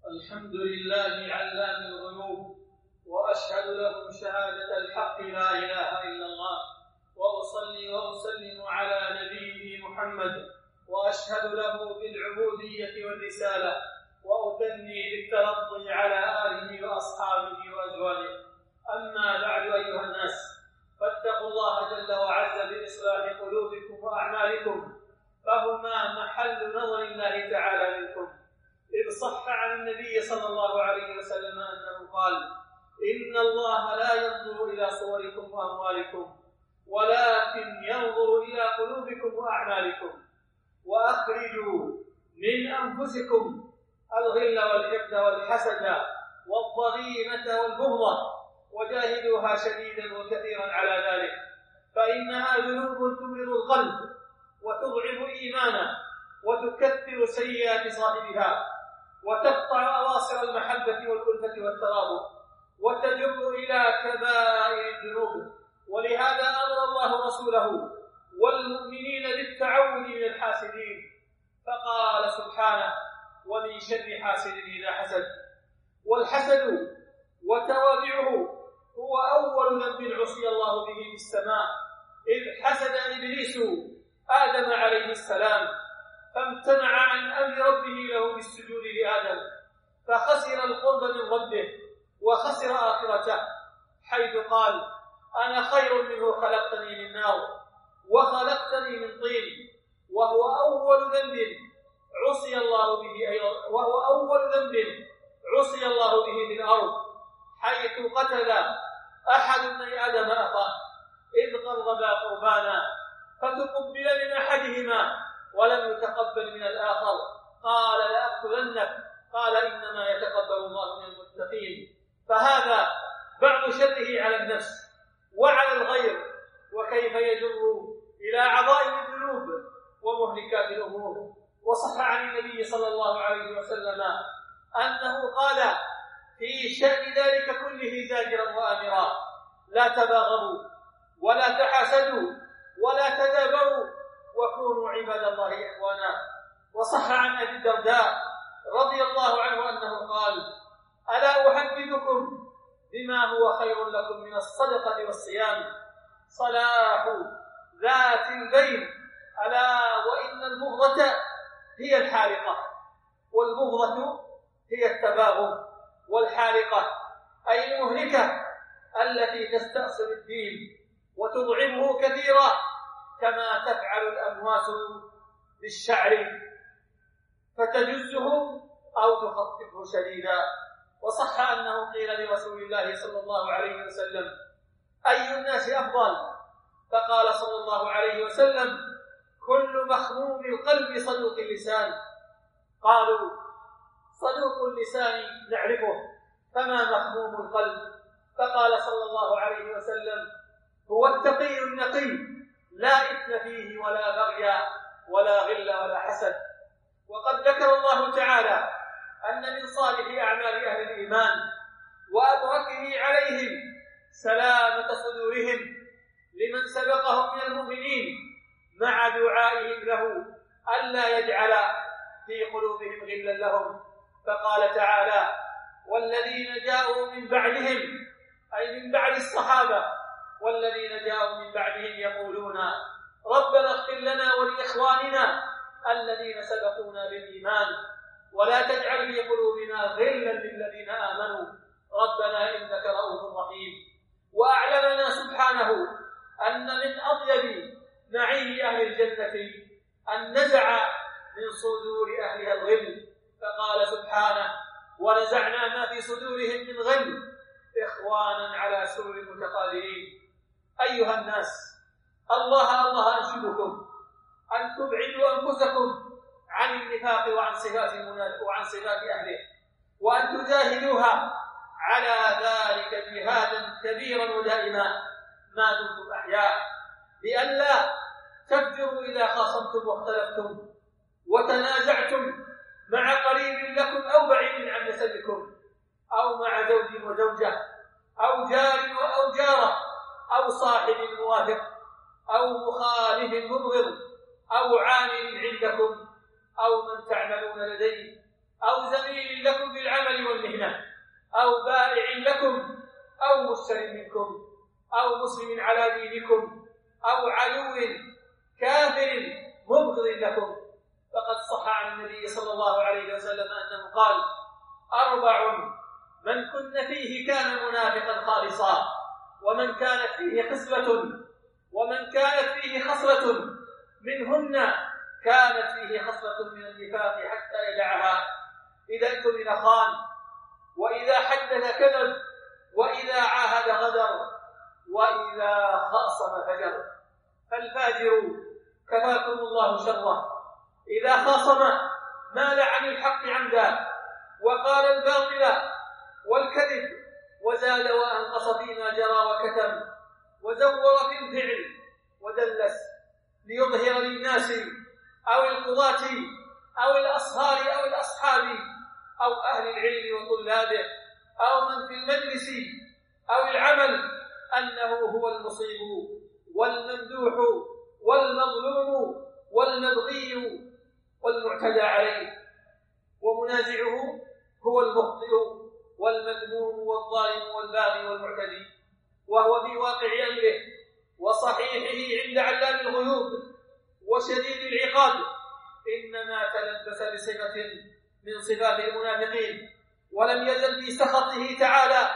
الحمد لله علام الغيوب، وأشهد له شهادة الحق لا إله إلا الله، وأصلي وأسلم على نبيه محمد، وأشهد له بالعبودية والرسالة، وأثني بالترضي على آله وأصحابه وأزواجه. أما بعد، أيها الناس، فاتقوا الله جل وعز بإصلاح قلوبكم وأعمالكم، فهما محل نظر الله تعالى منكم. إذ صح عن النبي صلى الله عليه وسلم أنه قال: إن الله لا ينظر إلى صوركم وأموالكم، ولكن ينظر إلى قلوبكم وأعمالكم. وأخرجوا من أنفسكم الغل والحقد والحسد والضغينة والبغضة، وجاهدوها شديدا وكثيرا على ذلك، فإنها ذنوب تمرض القلب وتضعف إيمانا وتكثر سيئات صاحبها، وتقطع أواصر المحبة والألفة والترابط، وتجر إلى كبائر الذنوب. ولهذا أمر الله رسوله والمؤمنين بالتعوذ من الحاسدين، فقال سبحانه: ومن شر حاسد إذا حسد. والحسد وتوابعه هو أول ذنب عصي الله به في السماء، إذ حسد إبليس آدم عليه السلام، فامتنع عن أمر ربه له بالسجود لآدم، فخسر القرب من ربه وخسر آخرته، حيث قال: أنا خير منه، خلقتني من نار وخلقتني من طين. وهو أول ذنب عصي الله به في الأرض، حيث قتل أحد ابني آدم أخاه إذ قربا قربانا، فتقبل من أحدهما ولم يتقبل من الآخر، قال: لأقتلنك، قال: إنما يتقبل الله من المتقين. فهذا بعض شره على النفس وعلى الغير، وكيف يجر إلى عظائم الذنوب ومهلكات الأمور. وصح عن النبي صلى الله عليه وسلم أنه قال في شأن ذلك كله زاجرا وآمرا: لا تباغضوا ولا تحاسدوا ولا تدابروا، وكونوا عباد الله إخوانا. وصح عن أبي الدرداء رضي الله عنه أنه قال: ألا أحدثكم بما هو خير لكم من الصدقة والصيام؟ صلاح ذات البين، ألا وإن البغضة هي الحالقة، والبغضة هي التباغض، والحالقة أي المهلكة التي تستأصل الدين وتضعفه كثيرا، كما تفعل الأمواس بالشعر فتجزه أو تخففه شديدا. وصح أنه قيل لرسول الله صلى الله عليه وسلم: أي الناس أفضل؟ فقال صلى الله عليه وسلم: كل مخموم القلب صدوق اللسان. قالوا: صدوق اللسان نعرفه، فما مخموم القلب؟ فقال صلى الله عليه وسلم: هو التقي النقي، لا إثم فيه ولا بغي ولا غل ولا حسد. وقد ذكر الله تعالى أن من صالح أعمال أهل الإيمان وأبركه عليهم سلامة صدورهم لمن سبقهم من المؤمنين، مع دعائهم له ألا يجعل في قلوبهم غلا لهم. فقال تعالى: والذين جاءوا من بعدهم، أي من بعد الصحابة، والذين جاءوا من بعدهم يقولون ربنا اغفر لنا ولإخواننا الذين سبقونا بالإيمان ولا تجعل في قلوبنا غلا للذين آمنوا ربنا إنك رؤوف رحيم. وأعلمنا سبحانه أن من أطيب نعيم أهل الجنة أن نزع من صدور أهلها الغل، فقال سبحانه: ونزعنا ما في صدورهم من غل إخوانا على سرر متقابلين. أيها الناس، الله أنشدكم أن تبعدوا أنفسكم عن النفاق وعن صفات أهله، وأن تجاهدوها على ذلك جهادا كبيرا ودائما ما دمتم أحياء، لئلا تفجروا إذا خاصمتم واختلفتم وتنازعتم مع قريب لكم أو بعيد عن نسبكم، أو مع زوج وزوجة، أو جار أو جارة، أو صاحب موافق، أو مخالف مبغض، أو عامل عندكم، أو من تعملون لديه، أو زميل لكم بالعمل بينه، أو بائع لكم، أو مشتر منكم، أو مسلم على دينكم، أو عدو كافر مبغض لكم. فقد صح عن النبي صلى الله عليه وسلم أنه قال: 4 من كن فيه كان منافقا خالصا، ومن كانت فيه خصلة منهن كانت فيه خصلة من النفاق حتى يدعها: إذا اؤتمن خان، وإذا حدث كذب، وإذا عاهد غدر، وإذا خاصم فجر. فالفاجر كفاكم الله شره إذا خاصم مال عن الحق عمدا، وقال الباطل والكذب، وزاد وأنقص فيما جرى وكتم، وزور في الفعل ودلس، ليظهر للناس أو القضاة أو الأصهار أو الأصحاب أو أهل العلم وطلابه أو من في المجلس أو العمل أنه هو المصيب والممدوح والمظلوم والمبغي والمعتدى عليه، ومنازعه هو المخطئ والمذموم والظالم والباغي والمعتدي، وهو في واقع أمره وصحيحه عند علام الغيوب وشديد العقاب إنما تلبس بصفة من صفات المنافقين، ولم يزل في سخطه تعالى،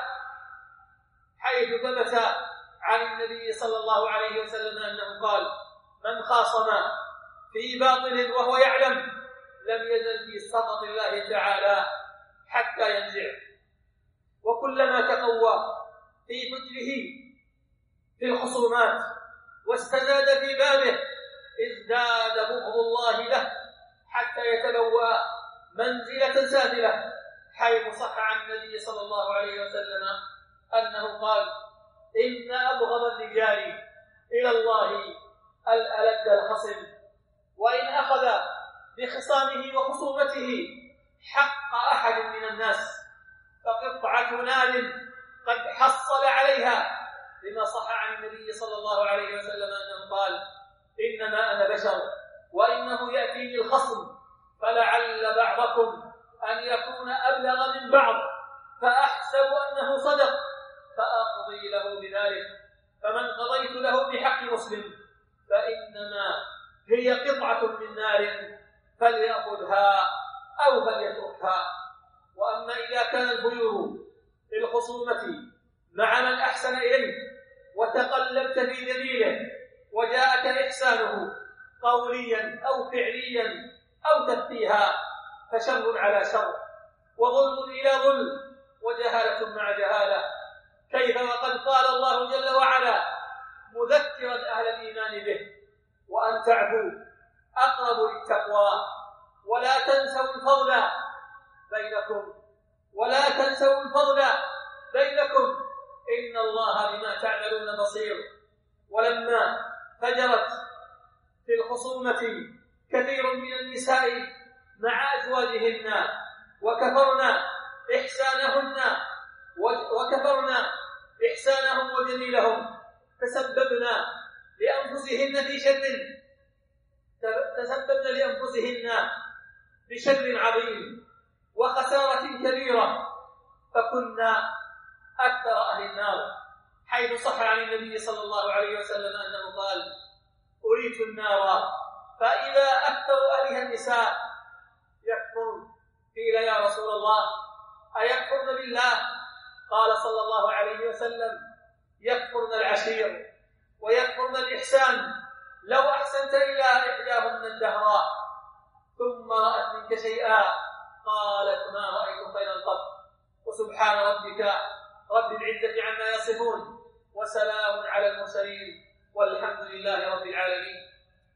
حيث ثبت عن النبي صلى الله عليه وسلم أنه قال: من خاصم في باطل وهو يعلم لم يزل في سخط الله تعالى حتى ينزع. وكلما تقوى في فجره في الخصومات واستزاد في بابه ازداد بغض الله له حتى يتلوى منزلة سافلة، حيث صح عن النبي صلى الله عليه وسلم أنه قال: إن أبغض الرجال إلى الله الألد الخصم، وإن أخذ بخصامه وخصومته حق أحد من الناس فقطعة نار قد حصل عليها، لما صح عن النبي صلى الله عليه وسلم أنه قال: إنما أنا بشر وإنه يأتيني الخصم فلعل بعضكم أن يكون أبلغ من بعض فأحسب أنه صدق فأقضي له بذلك، فمن قضيت له بحق مسلم فإنما هي قطعة من نار فليأخذها أو فليتركها. وأما إذا كان البيور في الخصومة مع من أحسن إليه وتقلبت في دليله وجاءك إحسانه قوليا أو فعليا أو تفيها فشر على شر، وظلم إلى ظلم، وجهالة مع جهالة، كيف وقد قال الله جل وعلا مذكرا أهل الإيمان به: وأن تعفوا أقرب للتقوى ولا تنسوا الفضل بينكم إن الله بما تعملون بصير. ولما فجرت في الخصومة كثير من النساء مع أزواجهن وكفرنا إحسانهم وجميلهم، تسببنا لأنفسهن بشر عظيم وخسارة كبيرة، فكنا أكثر أهل النار، حيث صح عن النبي صلى الله عليه وسلم أنه قال: أريت النار فإذا أكثر أهلها النساء يكفرن. قيل: يا رسول الله أيكفرن بالله؟ قال صلى الله عليه وسلم: يكفرن العشير ويكفرن الإحسان، لو أحسنت إلى إحداهن الدهر ثم رأت منك شيئا قالت: ما رأيت خيرا قط. وسبحان ربك رب العزة عما يصفون، وسلام على المرسلين، والحمد لله رب العالمين.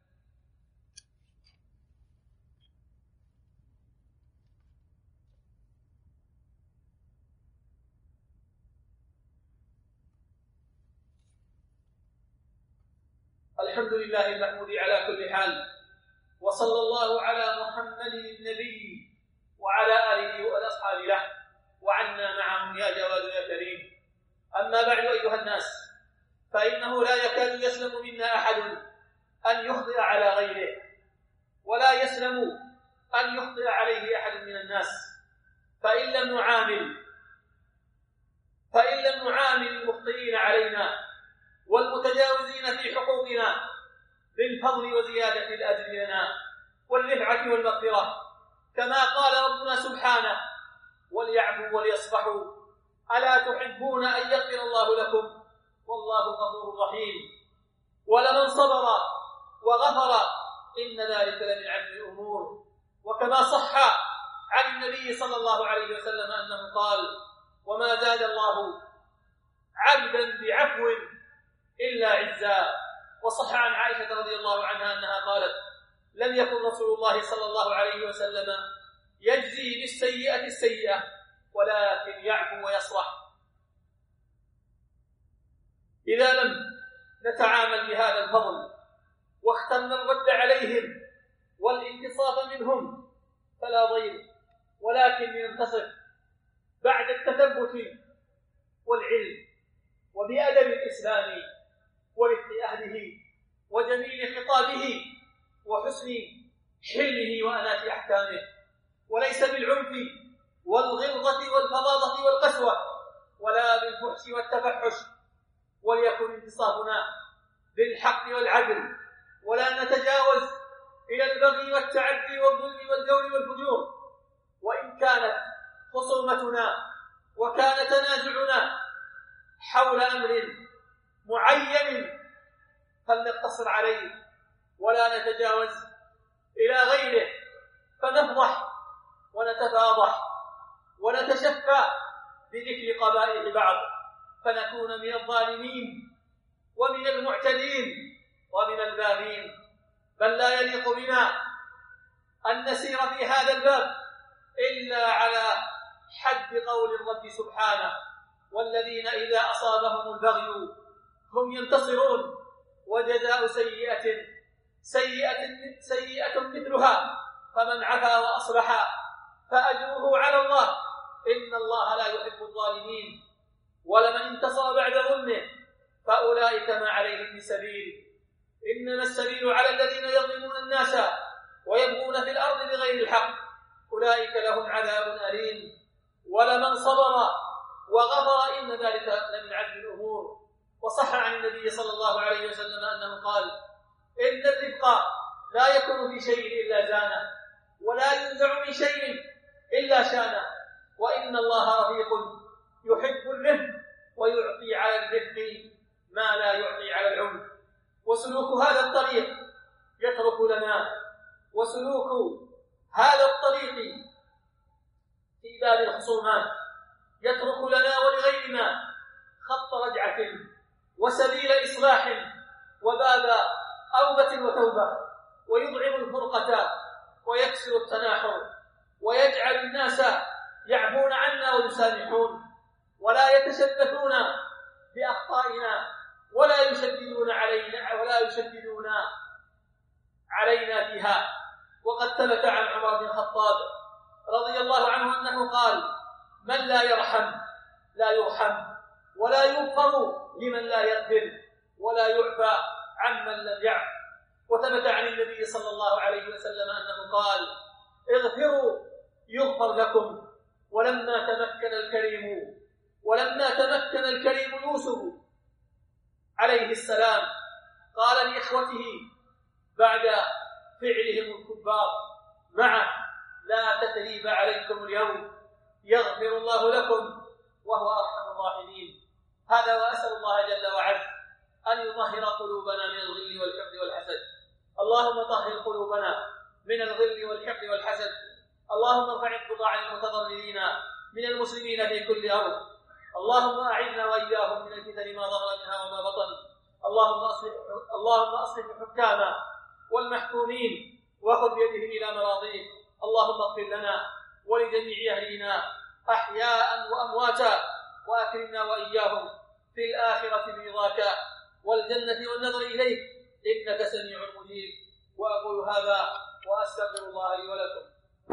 الحمد لله المحمود على كل حال، وصلى الله على محمد النبي وعلى آله وأصحابه له، وعنا معهم يا جواد يا كريم. أما بعد أيها الناس، فإنه لا يكاد يسلم منا أحد أن يخطئ على غيره، ولا يسلم أن يخطئ عليه أحد من الناس، فإن لم نعامل المخطئين علينا والمتجاوزين في حقوقنا بالفضل وزيادة الأجر لنا والرفعة والمغفرة، كما قال ربنا سبحانه: وليعفوا وليصفحوا ألا تحبون أن يغفر الله لكم والله غفور رحيم. ولمن صبر وغفر إن ذلك لمن عزم الأمور. وكما صح عن النبي صلى الله عليه وسلم أنه قال: وما زاد الله عبدا بعفو إلا عزا. وصح عن عائشة رضي الله عنها أنها قالت: لم يكن رسول الله صلى الله عليه وسلم يجزي بالسيئة السيئة ولكن يعفو ويصفح. إذا لم نتعامل بهذا الفضل واخترنا الرد عليهم والانتصاف منهم فلا ضير، ولكن ننتصف بعد التثبت والعلم وبأدب الإسلام ورفق أهله وجميل خطابه وحسن حلمه وأنات أحكامه، وليس بالعنف والغلظة والفظاظة والقسوة ولا بالفحش والتفحش. وليكن انتصافنا بالحق والعدل، ولا نتجاوز إلى البغي والتعدي والظلم والجور والفجور. وإن كانت خصومتنا وكان تنازعنا حول أمر معين فلنقتصر عليه ولا نتجاوز إلى غيره فنفضح ونتفاضح ونتشفى بذكر قبائح بعض فنكون من الظالمين ومن المعتدين ومن الباغين. بل لا يليق بنا أن نسير في هذا الباب إلا على حد قول الرب سبحانه: والذين إذا أصابهم البغي هم ينتصرون وجزاء سيئة مثلها فمن عفا وأصلح فأجره على الله إن الله لا يحب الظالمين. ولمن انتصر بعد ظلمه فأولئك ما عليهم من سبيل، إنما السبيل على الذين يظلمون الناس ويبغون في الأرض بغير الحق أولئك لهم عذاب أليم. ولمن صبر وغفر إن ذلك لمن عزم الأمور. وصح عن النبي صلى الله عليه وسلم أنه قال: إن الرفق لا يكون في شيء إلا زانه، ولا ينزع من شيء إلا شانه، وإن الله رفيق يحب الرفق ويعطي على الرفق ما لا يعطي على العنف. وسلوك هذا الطريق في باب الخصومات يترك لنا ولغيرنا خط رجعة وسبيل إصلاح وباب أوبة وتوبة، ويضعف الفرقة ويكسر التناحر، ويجعل الناس يعفون عنا ويسامحون ولا يتشبثون بأخطائنا ولا يشددون علينا فيها. وقد ثبت عن عمر بن الخطاب رضي الله عنه أنه قال: من لا يرحم لا يرحم، ولا يغفر لمن لا يغفر، ولا يعفى عمن لم يعف. وثبت عن النبي صلى الله عليه وسلم أنه قال: اغفروا يغفر لكم. ولما تمكن الكريم يوسف عليه السلام قال لإخوته بعد فعلهم الكبار معه: لا تثريب عليكم اليوم يغفر الله لكم وهو أرحم الراحمين. هذا وأسأل الله جل وعلا أن يطهر قلوبنا من الغل والحقد والحسد. اللهم طهر قلوبنا من الغل والحقد والحسد. اللهم ارفع القضاء عن المتضررين من المسلمين في كل أرض. اللهم أعذنا وإياهم من الفتن ما ظهر منها وما بطن. اللهم أصلح الحكام والمحكومين وخذ بيدهم إلى مراضيك. اللهم اغفر لنا ولجميع أهلنا أحياء وأمواتا، وأكرمنا وإياهم في الآخرة برضاك والجنة والنظر إليك إنك سميع مجيب. وأقول هذا وأستغفر الله لي ولكم.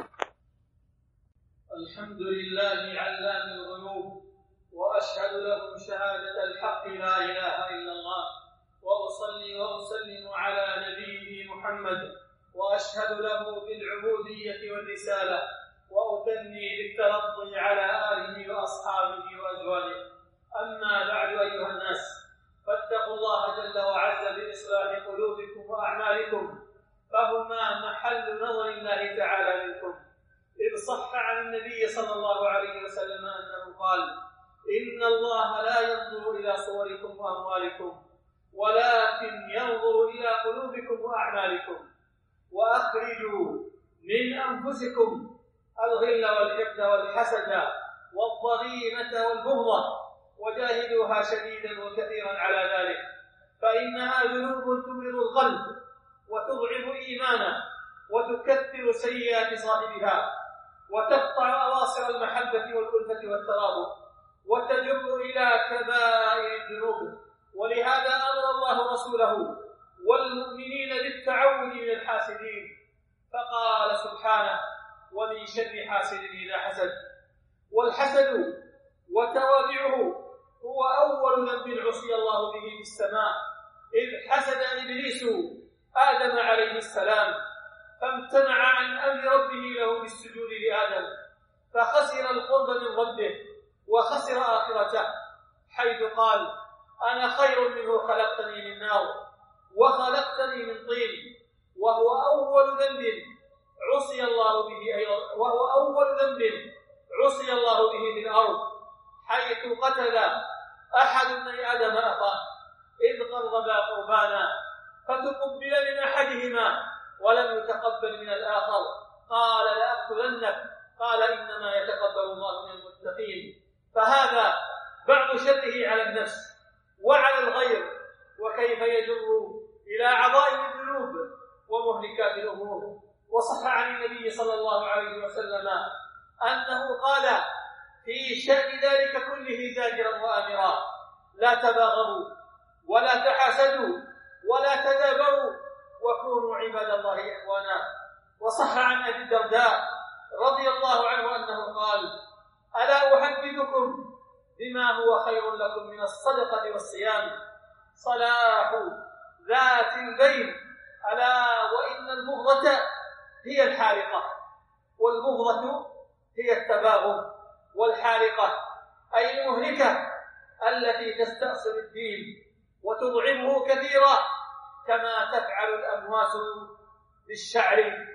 الحمد لله علام الغيوب، وأشهد له شهادة الحق لا إله إلا الله، وأصلي وأسلم على نبيه محمد، وأشهد له بالعبودية والرسالة، وأثني بالترضي على آله وأصحابه وأزواجه. أما بعد أيها الناس، فاتقوا الله جل وعز بإصلاح قلوبكم وأعمالكم، فهما محل نظر الله تعالى منكم. إذ صح عن النبي صلى الله عليه وسلم أنه قال: إن الله لا ينظر إلى صوركم وأموالكم، ولكن ينظر إلى قلوبكم وأعمالكم. وأخرجوا من أنفسكم الغل والحقد والحسد والضغينة والبغضة، وجاهدوها شديدا وكثيرا على ذلك، فإنها ذنوب تمرض القلب وتضعف إيمانه وتكثر سيئات صاحبها، وتقطع أواصر المحبة والألفة والترابط، وتجر إلى كبائر الذنوب. ولهذا أمر الله رسوله والمؤمنين بالتعوذ من الحاسدين، فقال سبحانه: ومن شر حاسد إذا حسد. والحسد وتوابعه هو أول ذنب عصي الله به في السماء، إذ حسد إبليس آدم عليه السلام، فامتنع عن أمر ربه له بالسجود لآدم، فخسر القرب من ربه وخسر آخرته، حيث قال: أنا خير منه، خلقتني من نار وخلقتني من طين. وهو أول ذنب عصي الله به في الأرض، حيث قتل أحد ابني آدم أخاه إذ قربا قربانا، فتقبل من أحدهما ولم يتقبل من الآخر، قال: لأقتلنك، قال: إنما يتقبل الله من المتقين. فهذا بعض شره على النفس وعلى الغير، وكيف يجر إلى عظائم الذنوب ومهلكات الأمور. وصح عن النبي صلى الله عليه وسلم أنه قال في شأن ذلك كله زاجرا وآمرا: لا تباغضوا ولا تحاسدوا ولا تدابروا، وكونوا عباد الله إخوانا. وصح عن أبي الدرداء رضي الله عنه أنه قال: ألا أحدثكم بما هو خير لكم من الصدقة والصيام؟ صلاح ذات البين، ألا وإن البغضة هي الحارقة، والبغضة هي التباغض، والحارقة أي المهلكة التي تستأصل الدين وتضعفه كثيرا، كما تفعل الأمواس بالشعر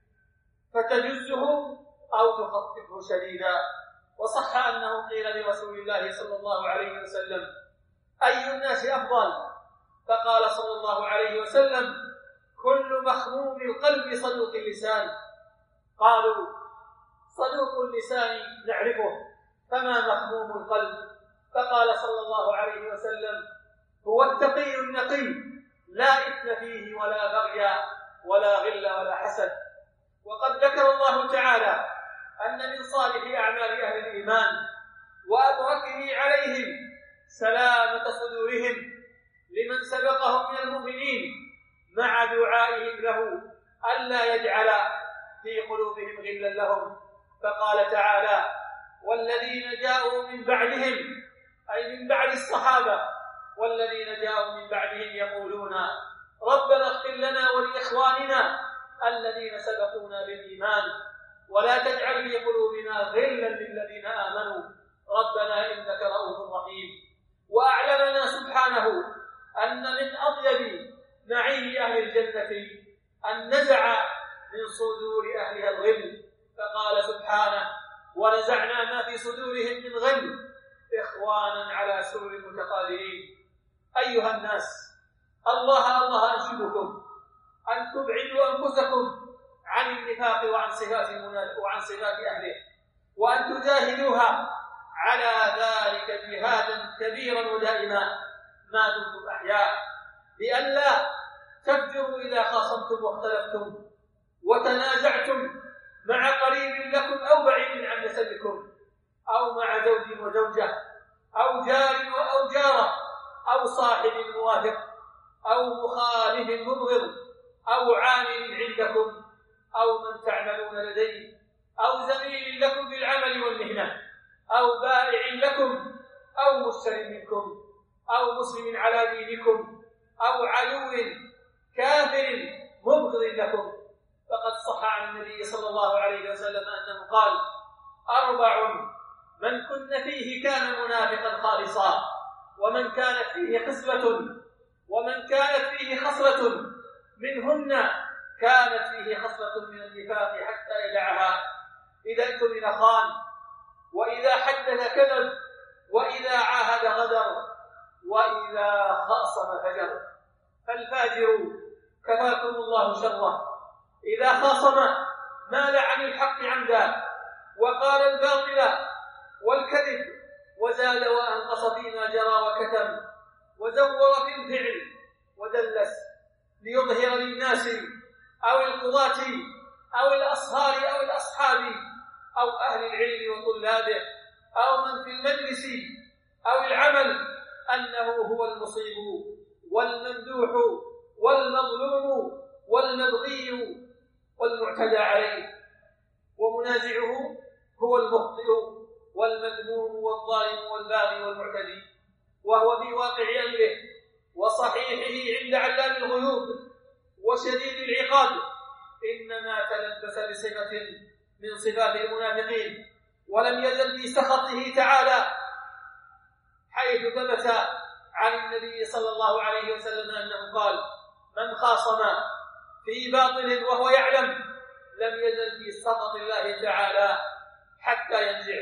فتجزه أو تخطفه شديدا. وصح أنه قيل لرسول الله صلى الله عليه وسلم: أي الناس أفضل؟ فقال صلى الله عليه وسلم: كل مخموم القلب صدوق اللسان. قالوا: صدوق اللسان نعرفه، فما مخموم القلب؟ فقال صلى الله عليه وسلم: هو التقي النقي، لا إثم فيه ولا بغي ولا غل ولا حسد. وقد ذكر الله تعالى أن من صالح أعمال أهل الإيمان وأبركه عليهم سلامة صدورهم لمن سبقهم من المؤمنين، مع دعائهم له ألا يجعل في قلوبهم غلا لهم. فقال تعالى: والذين جاءوا من بعدهم، أي من بعد الصحابة، والذين جاءوا من بعدهم يقولون ربنا اغفر لنا ولإخواننا الذين سبقونا بالإيمان ولا تجعل في قلوبنا غلا للذين آمنوا ربنا إنك رؤوف رحيم. وأعلمنا سبحانه أن من أطيب نعيم أهل الجنة أن نزع من صدور أهلها الغل، فقال سبحانه: ونزعنا ما في صدورهم من غل إخوانا على سرر متقابلين. أيها الناس، الله أنشدكم أن تبعدوا أنفسكم عن النفاق وعن صفات أهله، وأن تجاهدوها على ذلك جهادا كبيرا ودائما ما دمتم أحياء، لئلا تفجروا إذا خاصمتم واختلفتم وتنازعتم مع قريب لكم أو بعيد عن نسبكم، أو مع زوج وزوجة، أو جار أو جارة، أو صاحب موافق، أو مخالف مبغض، أو عامل عندكم، أو من تعملون لديه، أو زميل لكم في العمل والمهنة، أو بائع لكم، أو مشتر منكم، أو مسلم على دينكم، أو عدو كافر مبغض لكم. فقد صح عن النبي صلى الله عليه وسلم أنه قال: 4 من كن فيه كان منافقا خالصا، ومن كانت فيه خصلة منهن كانت فيه خصلة من النفاق حتى يدعها: إذا اؤتمن خان، وإذا حدث كذب، وإذا عاهد غدر، وإذا خاصم فجر. فالفاجر كفاكم الله شره إذا خاصم مال عن الحق عمدا، وقال الباطل والكذب، وزاد وأنقص فيما جرى وكتم، وزور في الفعل ودلس ليظهر للناس أو القضاة أو الأصهار أو الأصحاب أو أهل العلم وطلابه أو من في المجلس أو العمل أنه هو المصيب والممدوح والمظلوم والمبغي والمعتدى عليه، ومنازعه هو المخطئ والمذموم والظالم والباغي والمعتدي، وهو في واقع أمره وصحيحه عند علام الغيوب وشديد العقاب إنما تلبس بصفة من صفات المنافقين، ولم يزل في سخطه تعالى، حيث ثبت عن النبي صلى الله عليه وسلم أنه قال: من خاصم في باطل وهو يعلم لم يزل في سخط الله تعالى حتى ينزع،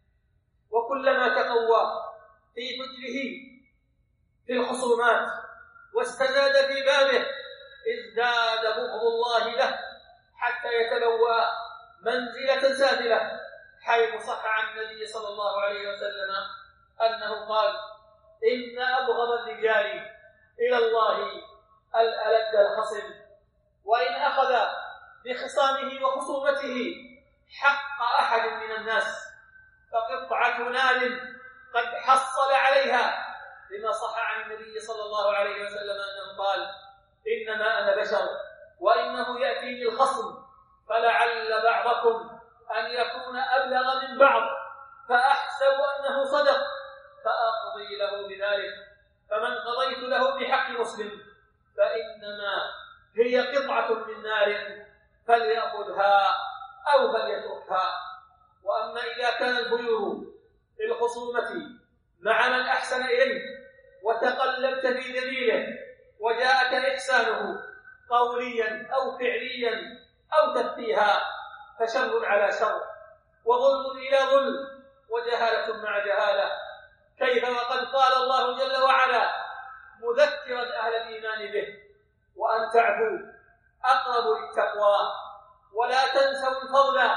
وكلما تقوى في فجره في الخصومات واستزاد في بابه ازداد بغض الله له حتى يتبوأ منزلة سافلة، حيث صح عن النبي صلى الله عليه وسلم أنه قال: إن أبغض الرجال إلى الله الألد الخصم، وإن أخذ بخصامه وخصومته حق أحد من الناس فقطعة نار قد حصل عليها، لما صح عن النبي صلى الله عليه وسلم أنه قال: إنما أنا بشر وإنه يأتيني الخصم فلعل بعضكم أن يكون أبلغ من بعض فأحسب أنه صدق فأقضي له بذلك، فمن قضيت له بحق مسلم فإنما هي قطعة من نار فليأخذها أو فليتركها. وأما إذا كان البيور في الخصومة مع من أحسن إليه وتقلبت في دليله وجاءك إحسانه قوليا أو فعليا أو تفكيها فشر على شر، وظلم إلى ظلم، وجهالة مع جهالة، كيف وقد قال الله جل وعلا مذكرا أهل الإيمان به: وأن تعفوا أقرب للتقوى ولا تنسوا الفضل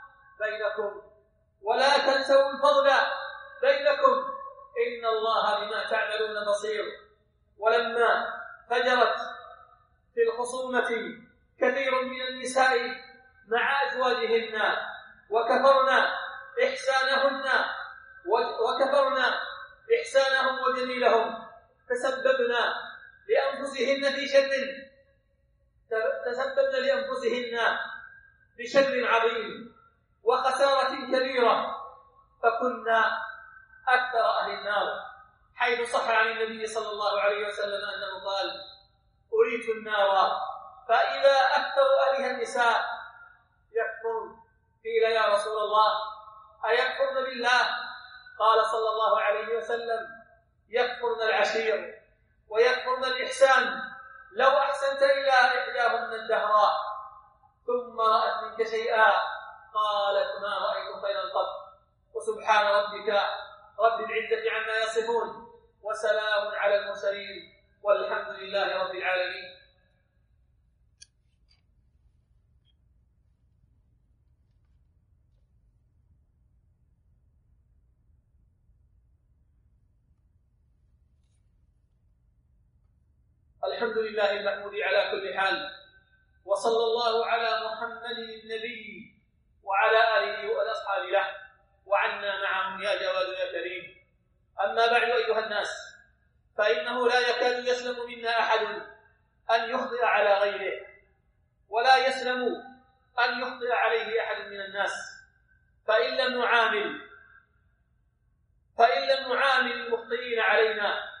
بينكم إن الله بما تعملون بصير. ولما فجرت في الخصومة كثير من النساء مع أزواجهن وكفرنا إحسانهم وجميلهم تسببنا لأنفسهن بشر عظيم وخسارة كبيرة، فكنا أكثر أهل النار، حيث صح عن النبي صلى الله عليه وسلم أنه قال: أريت النار فإذا أكثر أهلها النساء يكفرن. قيل: يا رسول الله أيكفرن بالله؟ قال صلى الله عليه وسلم: يكفرن العشير ويكفرن الإحسان، لو أحسنت إلى إحداهن الدهر ثم رأت منك شيئا قالت ما رأيت خيرا قط. وسبحان ربك رب العزة عما يصفون، وسلام على المرسلين، والحمد لله رب العالمين. الحمد لله المحمود على كل حال، وصلى الله على محمد النبي وعلى آله وأصحابه له، وعنا معهم يا جواد يا كريم. أما بعد أيها الناس، فإنه لا يكاد يسلم منا أحد أن يخطئ على غيره، ولا يسلم أن يخطئ عليه أحد من الناس، فإن لم نعامل المخطئين علينا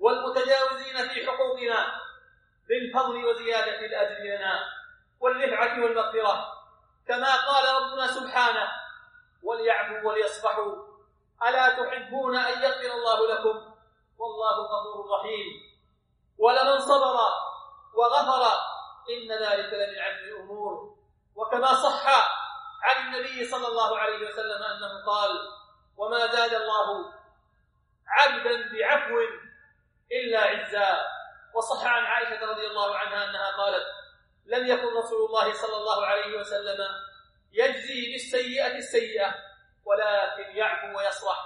والمتجاوزين في حقوقنا بالفضل وزيادة الأجر لنا والرفعة العفو والمغفرة، كما قال ربنا سبحانه: وليعفوا وليصفحوا ألا تحبون أن يغفر الله لكم والله غفور رحيم. ولمن صبر وغفر إن ذلك لمن عزم الأمور. وكما صح عن النبي صلى الله عليه وسلم أنه قال: وما زاد الله عبدا بعفو إلا عزا. وصح عن عائشة رضي الله عنها أنها قالت: لم يكن رسول الله صلى الله عليه وسلم يجزي بالسيئة السيئة ولكن يعفو ويصفح.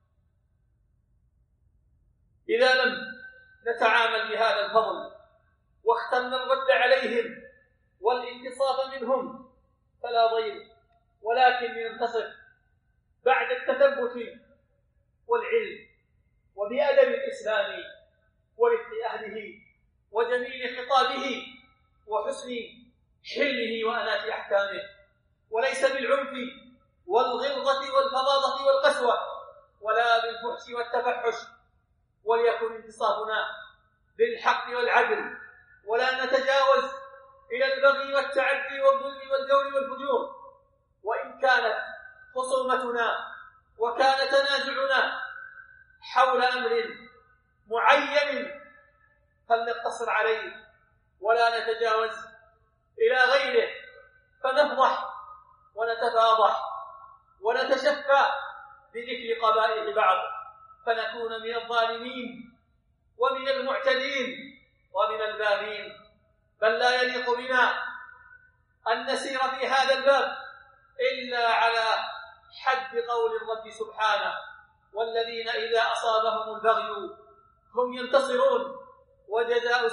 إذا لم نتعامل بهذا الفضل واخترنا الرد عليهم والانتصاف منهم فلا ضير، ولكن ننتصف بعد التثبت والعلم وبأدب الإسلام ورفق أهله وجميل خطابه وحسن حله وأنات أحكامه، وليس بالعنف والغلظة والفظاظة والقسوة ولا بالفحش والتفحش. وليكن انتصافنا بالحق والعدل، ولا نتجاوز إلى البغي والتعدي والظلم والجور والفجور. وإن كانت خصومتنا وكان تنازعنا حول أمر معين فلنقتصر عليه ولا نتجاوز إلى غيره فنفضح ونتفاضح ونتشفى بذكر قبائح بعض فنكون من الظالمين ومن المعتدين ومن الباغين. بل لا يليق بنا أن نسير في هذا الباب إلا على حد قول الرب سبحانه: والذين إذا أصابهم البغي هم ينتصرون وجزاء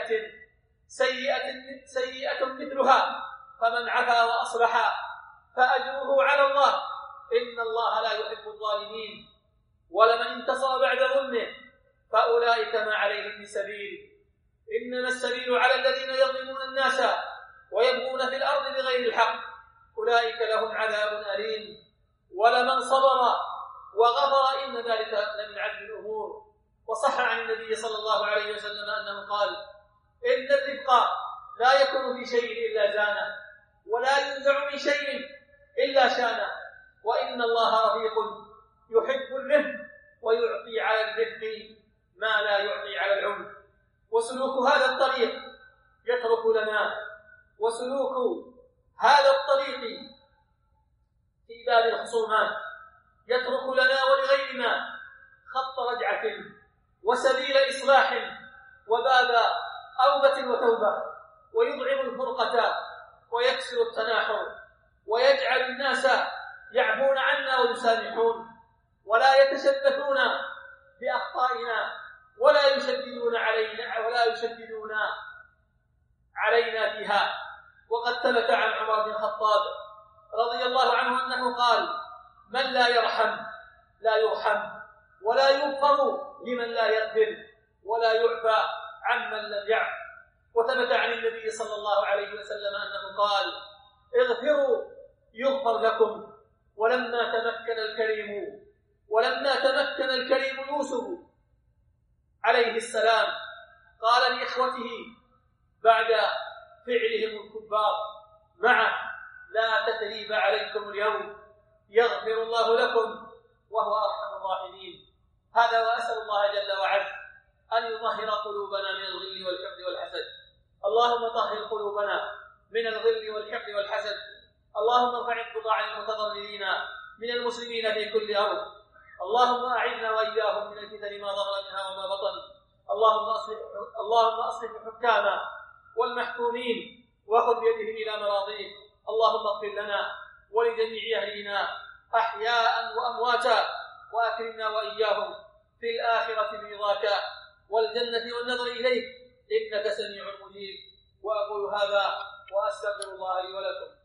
سيئة مثلها فمن عفا وأصلح فأجره على الله إن الله لا يحب الظالمين. ولمن انتصر بعد ظلمه فأولئك ما عليهم من سبيل، إنما السبيل على الذين يظلمون الناس ويبغون في الأرض بغير الحق أولئك لهم عذاب أليم. ولمن صبر وغفر إن ذلك لمن عزم الأمور. وصح عن النبي صلى الله عليه وسلم أنه قال: إن الرفق لا يكون في شيء إلا زانه، ولا ينزع من شيء إلا شانه، وإن الله رفيق يحب الرفق ويعطي على الرفق ما لا يعطي على العنف. وسلوك هذا الطريق يترك لنا في باب الخصومات يترك لنا ولغيرنا خط رجعة وسبيل إصلاح وباب أوبة وتوبة، ويضعف الفرقة ويكسر التناحر ويجعل الناس يعفون عنا ويسامحون ولا يتشبثون بأخطائنا ولا يشددون علينا فيها. وقد ثبت عن عمر بن الخطاب رضي الله عنه أنه قال: من لا يرحم لا يرحم، ولا يغفر لمن لا يغفر، ولا يعفى عمن لم يعف. وثبت عن النبي صلى الله عليه وسلم أنه قال: اغفروا يغفر لكم. ولما تمكن الكريم يوسف عليه السلام قال لإخوته بعد فعلهم الكبار معه: لا تثريب عليكم اليوم يغفر الله لكم وهو أرحم الراحمين. هذا وأسأل الله جل وعلا أن يطهر قلوبنا من الغل والحقد والحسد. اللهم طهر قلوبنا من الغل والحقد والحسد. اللهم ارفع القضاء عن المتضررين من المسلمين في كل أرض. اللهم أعذنا وإياهم من الفتن ما ظهر منها وما بطن. اللهم أصلح الحكام والمحكومين وخذ بيدهم إلى مراضيك. اللهم اغفر لنا ولجميع أهلنا أحياء وأمواتا، وأكرمنا وإياهم في الآخرة برضاك والجنة والنظر إليك إنك سميع مجيب. وأقول هذا وأستغفر الله لي ولكم.